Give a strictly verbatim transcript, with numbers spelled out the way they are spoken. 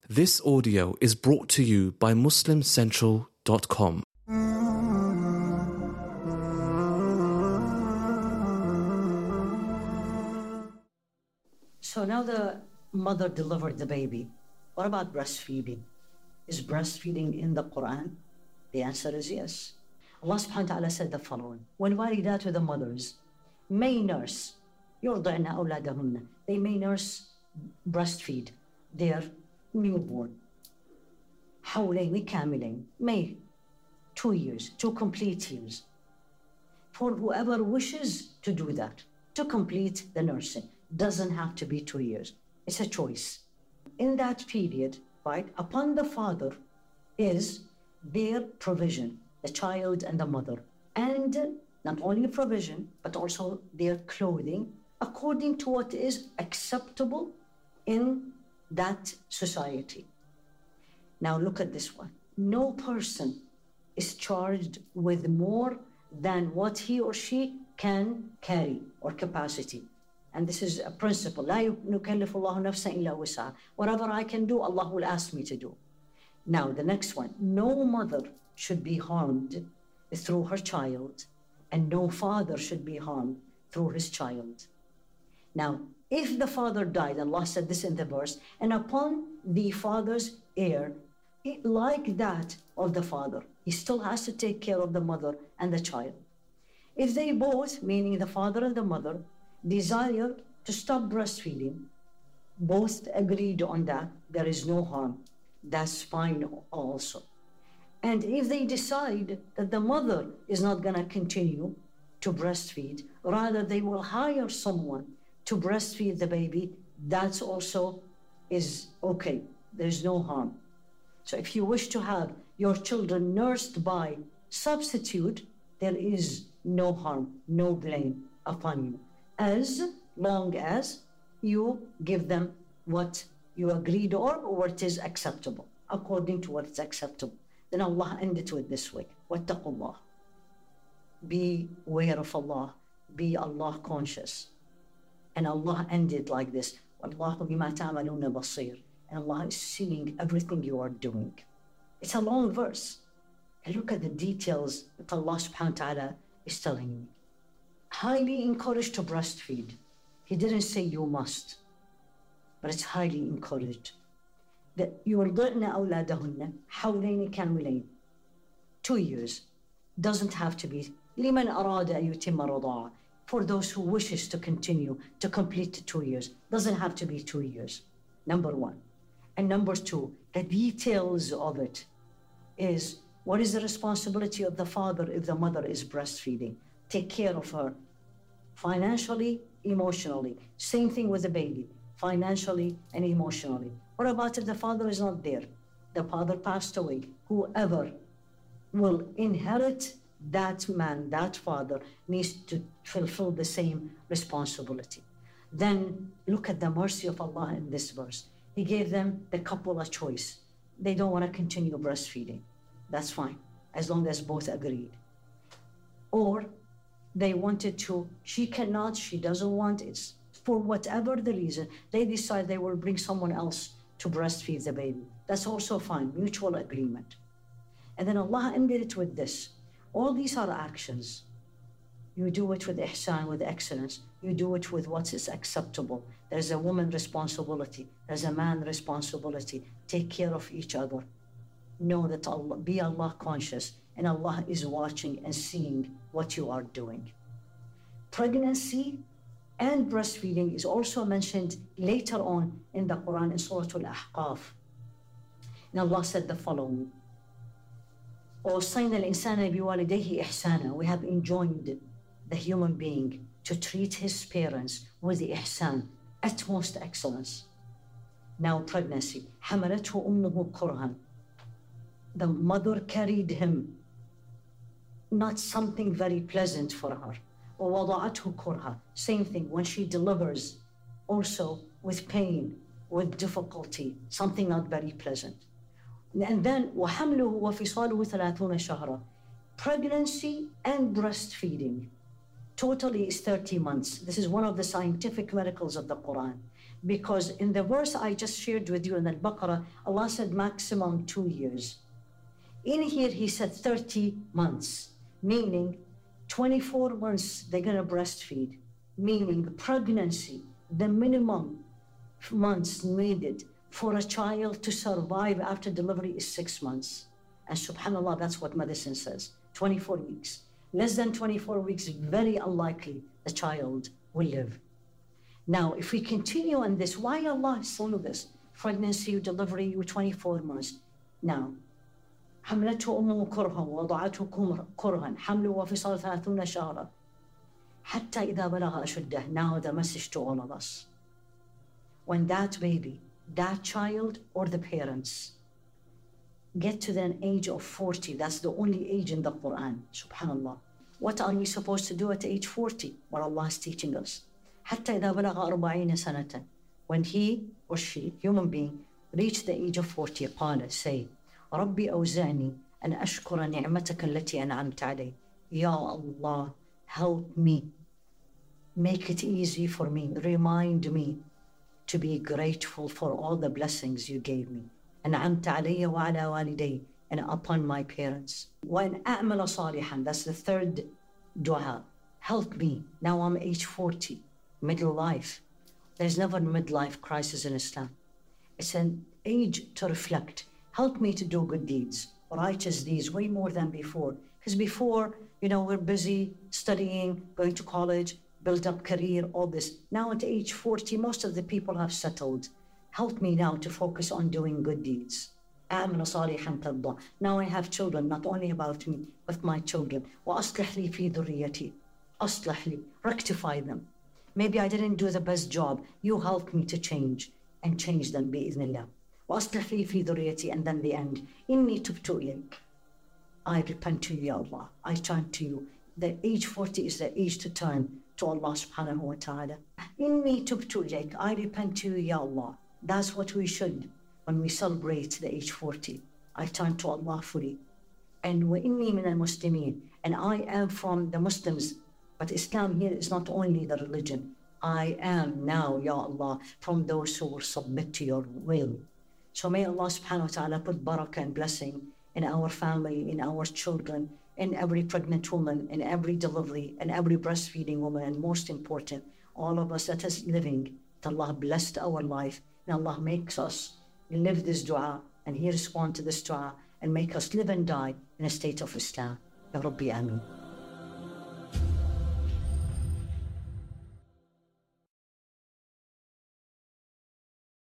This audio is brought to you by muslim central dot com. So now the mother delivered the baby. What about breastfeeding? Is breastfeeding in the Quran? The answer is yes. Allah subhanahu wa ta'ala said the following: وَالْوَالِدَاتُ, the mothers may nurse يُرْضِعْنَ أَوْلَادَهُنَّ, they may nurse, breastfeed their newborn. حَوْلَيْنِ كَامِلَيْنِ, may, two years, two complete years. For whoever wishes to do that, to complete the nursing. Doesn't have to be two years. It's a choice. In that period, right, upon the father is their provision, the child and the mother. And not only provision, but also their clothing, according to what is acceptable in that society. Now look at this one. No person is charged with more than what he or she can carry or capacity. And this is a principle. لا يكلف الله نفسا إلا وسعها. Whatever I can do, Allah will ask me to do. Now the next one. No mother should be harmed through her child, and no father should be harmed through his child. Now, if the father died, Allah said this in the verse, and upon the father's heir, like that of the father, he still has to take care of the mother and the child. If they both, meaning the father and the mother, desire to stop breastfeeding, both agreed on that, there is no harm. That's fine also. And if they decide that the mother is not going to continue to breastfeed, rather they will hire someone to breastfeed the baby, that's also is okay. There's no harm. So if you wish to have your children nursed by substitute, there is no harm, no blame upon you, as long as you give them what you agreed on or what is acceptable, according to what is acceptable. Then Allah ended with this way: وَاتَّقُوا, be aware of Allah, be Allah conscious. And Allah ended like this: وَاللَّهُ بِمَا تَعْمَلُونَ بَصِيرٌ, and Allah is seeing everything you are doing. It's a long verse. And look at the details that Allah subhanahu wa ta'ala is telling you. Highly encouraged to breastfeed. He didn't say you must, but it's highly encouraged. That يُرْضِعْنَ أَوْلَادَهُنَّ حَوْلَيْنِ كَامِلَيْنِ, two years. Doesn't have to be لِمَنْ أَرَادَ أَن يُتِمَّ رَضَاعَ, for those who wishes to continue to complete the two years. Doesn't have to be two years. Number one. And number two, the details of it is, what is the responsibility of the father if the mother is breastfeeding? Take care of her financially, emotionally. Same thing with the baby, financially and emotionally. What about if the father is not there? The father passed away. Whoever will inherit that man, that father, needs to fulfill the same responsibility. Then look at the mercy of Allah in this verse. He gave them the couple a choice. They don't want to continue breastfeeding. That's fine, as long as both agreed. Or they wanted to, she cannot, she doesn't want, it's for whatever the reason, they decide they will bring someone else to breastfeed the baby. That's also fine, mutual agreement. And then Allah ended it with this: all these are actions. You do it with ihsan, with excellence. You do it with what is acceptable. There's a woman responsibility. There's a man responsibility. Take care of each other. Know that Allah, be Allah conscious, and Allah is watching and seeing what you are doing. Pregnancy and breastfeeding is also mentioned later on in the Quran in Surah Al-Ahqaf. And Allah said the following: وَوَصَّيْنَا الْإِنسَانَ بِوَالِدَيْهِ إِحْسَانًا, we have enjoined the human being to treat his parents with the ihsan, utmost excellence. Now pregnancy. حَمَلَتْهُ أُمُّهُ كُرْهًا, the mother carried him, not something very pleasant for her. وَوَضَعَتْهُ كُرْهًا, same thing when she delivers, also with pain, with difficulty, something not very pleasant. And then وَحَمْلُهُ وَفِصَالُهُ ثَلَاثُونَ شَهْرًا, pregnancy and breastfeeding totally is thirty months. This is one of the scientific miracles of the Quran. Because in the verse I just shared with you in Al-Baqarah, Allah said maximum two years. In here, He said thirty months, meaning twenty-four months they're going to breastfeed, meaning pregnancy, the minimum months needed for a child to survive after delivery is six months. And subhanAllah, that's what medicine says, twenty-four weeks. Less than twenty-four weeks, very unlikely the child will live. Now, if we continue on this, why Allah told this? Pregnancy, delivery, twenty-four months. Now, حملته أمه كرها ووضعته كرها حمله وفصال ثلاثون شهرا حتى إذا بلغ أشده. Now the message to all of us. When that baby, that child or the parents get to the age of forty, that's the only age in the Quran, subhanallah. What are we supposed to do at age forty? What Allah is teaching us. حتى إذا بلغ أربعين سنة. When he or she, human being, reach the age of forty, قال, say, ربي أوزعني أن أشكر نعمتك التي أنعمت علي. Ya Allah, help me. Make it easy for me. Remind me to be grateful for all the blessings you gave me. أنعمت علي وعلى والدي, and upon my parents. وأن أعمل صالحا. That's the third dua. Help me. Now I'm age forty, middle life. There's never a midlife crisis in Islam. It's an age to reflect. Help me to do good deeds, righteous deeds, way more than before. Because before, you know, we're busy studying, going to college, build up career, all this. Now at age forty, most of the people have settled. Help me now to focus on doing good deeds. أعمل صالحا ترضى. Now I have children, not only about me, but my children. وأصلح لي في ذريتي. أصلح لي. Rectify them. Maybe I didn't do the best job. You help me to change and change them بإذن الله. وأصلح لي في ذريتي, and then the end. إني تبت إليك. I repent to you, Ya Allah. I turn to you. The age forty is the age to turn to Allah subhanahu wa ta'ala. إني تبت إليك. I repent to you, Ya Allah. That's what we should when we celebrate the age forty. I turn to Allah fully. And وإني من المسلمين. And I am from the Muslims. But Islam here is not only the religion. I am now, Ya Allah, from those who will submit to your will. So may Allah subhanahu wa ta'ala put barakah and blessing in our family, in our children, in every pregnant woman, in every delivery, in every breastfeeding woman, and most important, all of us that is living, that Allah blessed our life, and Allah makes us live this dua, and He respond to this dua, and make us live and die in a state of Islam. Ya Rabbi, Ameen.